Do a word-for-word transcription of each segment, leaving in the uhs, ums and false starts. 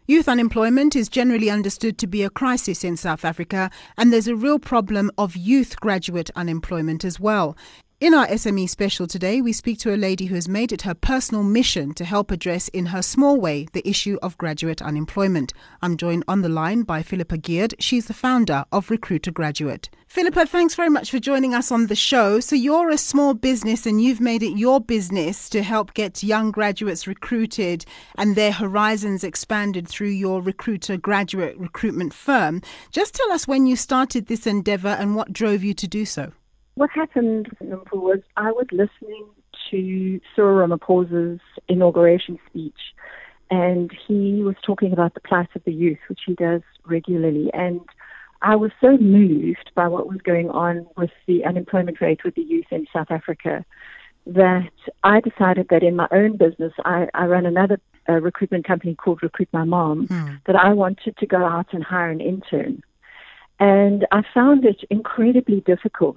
Youth unemployment is generally understood to be a crisis in South Africa, and there's a real problem of youth graduate unemployment as well. In our S M E special today, we speak to a lady who has made it her personal mission to help address in her small way the issue of graduate unemployment. I'm joined on the line by Philippa Geard. She's the founder of Recruiter Graduate. Philippa, thanks very much for joining us on the show. So you're a small business and you've made it your business to help get young graduates recruited and their horizons expanded through your Recruiter Graduate recruitment firm. Just tell us when you started this endeavour and what drove you to do so. What happened was I was listening to Cyril Ramaphosa's inauguration speech, and he was talking about the plight of the youth, which he does regularly. And I was so moved by what was going on with the unemployment rate with the youth in South Africa that I decided that in my own business, I, I run another uh, recruitment company called Recruit My Mom, mm. that I wanted to go out and hire an intern. And I found it incredibly difficult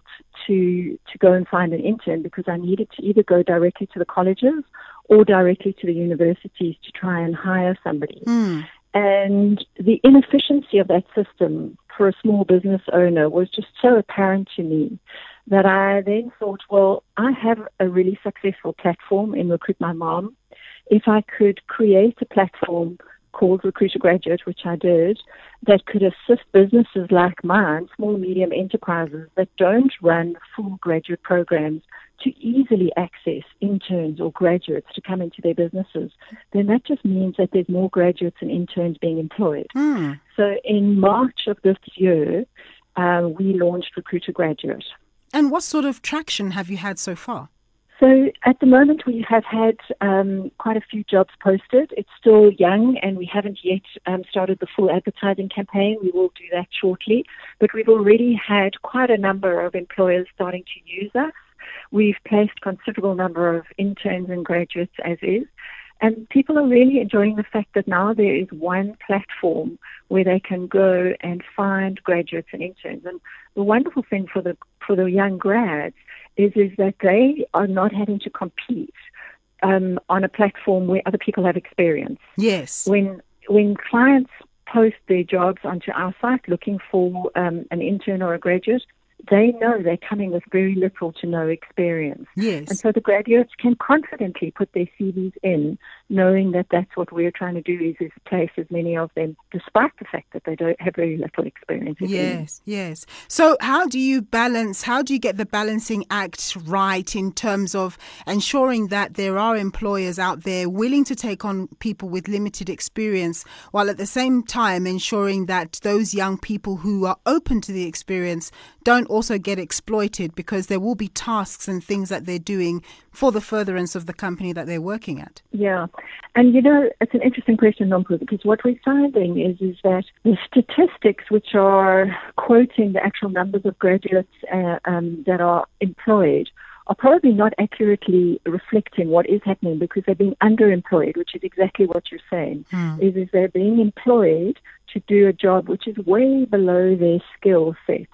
to to go and find an intern because I needed to either go directly to the colleges or directly to the universities to try and hire somebody. Mm. And the inefficiency of that system for a small business owner was just so apparent to me that I then thought, well, I have a really successful platform in Recruit My Mom. If I could create a platform called Recruiter Graduate, which I did, that could assist businesses like mine, small, medium enterprises that don't run full graduate programs, to easily access interns or graduates to come into their businesses, then that just means that there's more graduates and interns being employed. Mm. So in March of this year, uh, we launched Recruiter Graduate. And what sort of traction have you had so far? So at the moment, we have had um, quite a few jobs posted. It's still young, and we haven't yet um, started the full advertising campaign. We will do that shortly. But we've already had quite a number of employers starting to use us. We've placed considerable number of interns and graduates as is. And people are really enjoying the fact that now there is one platform where they can go and find graduates and interns. And the wonderful thing for the for the young grads is, is that they are not having to compete um, on a platform where other people have experience. Yes. When when clients post their jobs onto our site looking for um, an intern or a graduate, they know they're coming with very little to no experience. Yes. And so the graduates can confidently put their C Vs in, knowing that that's what we're trying to do is, is place as many of them, despite the fact that they don't have very little experience. Yes, in. yes. So how do you balance, how do you get the balancing act right in terms of ensuring that there are employers out there willing to take on people with limited experience, while at the same time ensuring that those young people who are open to the experience don't also get exploited, because there will be tasks and things that they're doing for the furtherance of the company that they're working at? Yeah. And, you know, it's an interesting question, Nompu, because what we're finding is, is that the statistics which are quoting the actual numbers of graduates uh, um, that are employed are probably not accurately reflecting what is happening, because they're being underemployed, which is exactly what you're saying, mm. is, is they're being employed to do a job which is way below their skill set.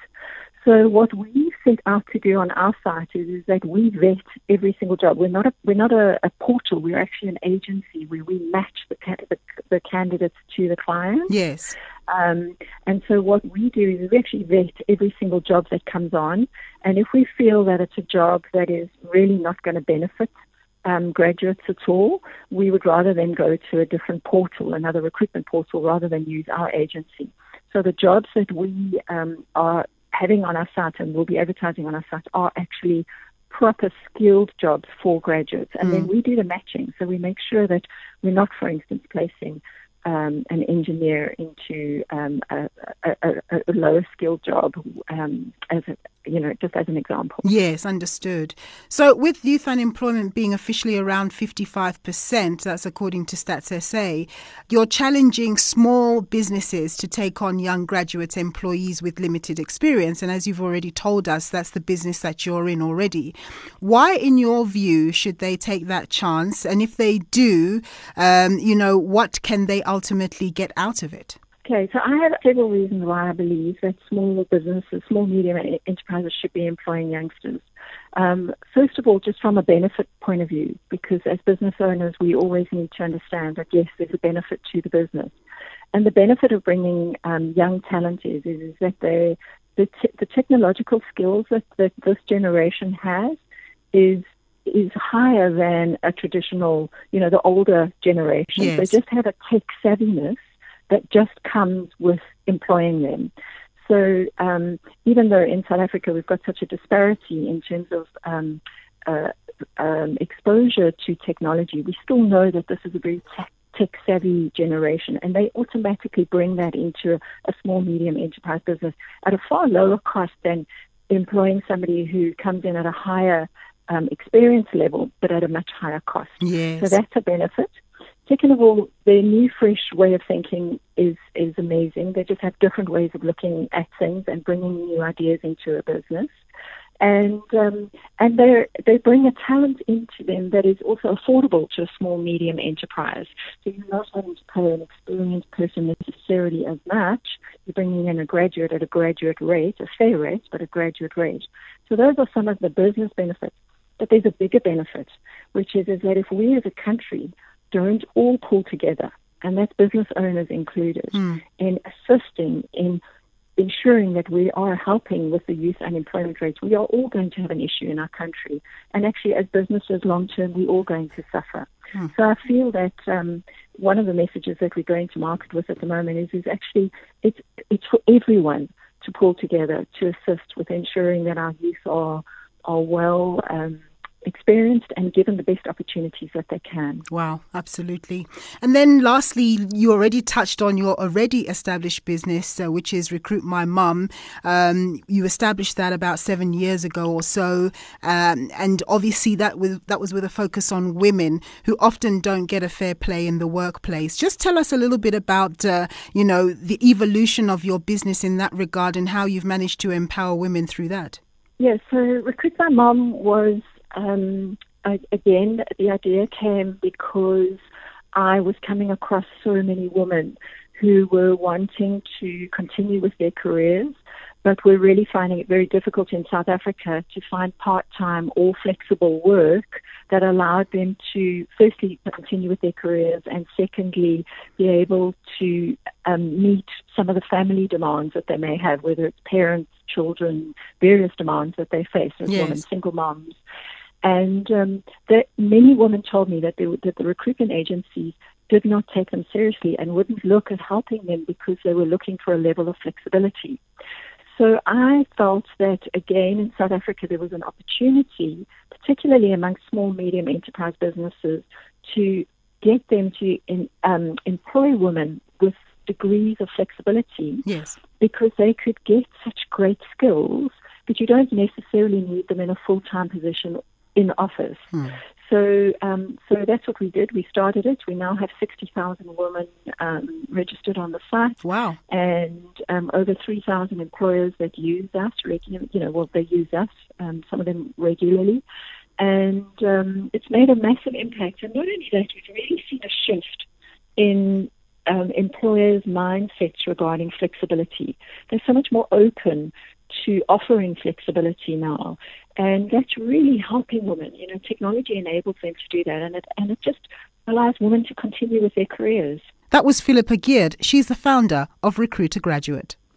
So what we set out to do on our site is, is that we vet every single job. We're not a we're not a, a portal. We're actually an agency where we match the the, the candidates to the client. Yes. Um, and so what we do is we actually vet every single job that comes on. And if we feel that it's a job that is really not going to benefit um, graduates at all, we would rather then go to a different portal, another recruitment portal, rather than use our agency. So the jobs that we um, are having on our site and will be advertising on our site are actually proper skilled jobs for graduates. And mm. then we do the matching. So we make sure that we're not, for instance, placing um, an engineer into um, a, a, a, a lower skilled job um, as a, you know, just as an example. Yes, understood. So with youth unemployment being officially around fifty-five percent, that's according to Stats S A, you're challenging small businesses to take on young graduate employees with limited experience. And as you've already told us, that's the business that you're in already. Why, in your view, should they take that chance? And if they do, um, you know, what can they ultimately get out of it? Okay, so I have several reasons why I believe that small businesses, small, medium enterprises should be employing youngsters. Um, first of all, just from a benefit point of view, because as business owners, we always need to understand that, yes, there's a benefit to the business. And the benefit of bringing um, young talent is, is, is that they, the, t- the technological skills that, that this generation has is is higher than a traditional, you know, the older generation. Yes. They just have a tech savviness that just comes with employing them. So um, even though in South Africa we've got such a disparity in terms of um, uh, um, exposure to technology, we still know that this is a very tech tech-savvy generation, and they automatically bring that into a, a small, medium enterprise business at a far lower cost than employing somebody who comes in at a higher um, experience level, but at a much higher cost. Yes. So that's a benefit. Second of all, their new, fresh way of thinking is, is amazing. They just have different ways of looking at things and bringing new ideas into a business. And um, and they they bring a talent into them that is also affordable to a small, medium enterprise. So you're not having to pay an experienced person necessarily as much. You're bringing in a graduate at a graduate rate, a fair rate, but a graduate rate. So those are some of the business benefits. But there's a bigger benefit, which is, is that if we as a country don't all pull together, and that's business owners included, mm. in assisting in ensuring that we are helping with the youth unemployment rates, we are all going to have an issue in our country. And actually, as businesses, long term, we're all going to suffer. Hmm. So I feel that um, one of the messages that we're going to market with at the moment is, is actually it's, it's for everyone to pull together to assist with ensuring that our youth are, are well um, experienced and given the best opportunities that they can. Wow, absolutely. And then lastly, you already touched on your already established business, uh, which is Recruit My Mum. Um, you established that about seven years ago or so. Um, and obviously that, with, that was with a focus on women who often don't get a fair play in the workplace. Just tell us a little bit about, uh, you know, the evolution of your business in that regard and how you've managed to empower women through that. Yes, yeah, so Recruit My Mum was Um, I, again, the idea came because I was coming across so many women who were wanting to continue with their careers, but were really finding it very difficult in South Africa to find part-time or flexible work that allowed them to, firstly, continue with their careers, and secondly, be able to um, meet some of the family demands that they may have, whether it's parents, children, various demands that they face as yes. women, single moms. And um, that many women told me that, they, that the recruitment agencies did not take them seriously and wouldn't look at helping them because they were looking for a level of flexibility. So I felt that, again, in South Africa, there was an opportunity, particularly among small, medium enterprise businesses, to get them to in, um, employ women with degrees of flexibility. Yes. Because they could get such great skills, but you don't necessarily need them in a full-time position in office. Hmm. So um, so that's what we did. We started it. We now have sixty thousand women um, registered on the site. Wow. And um, over three thousand employers that use us regularly. You know, well, they use us, um, some of them regularly. And um, it's made a massive impact. And not only that, we've really seen a shift in um, employers' mindsets regarding flexibility. They're so much more open to offering flexibility now. And that's really helping women. You know, technology enables them to do that, and it and it just allows women to continue with their careers. That was Philippa Geard. She's the founder of Recruit a Graduate.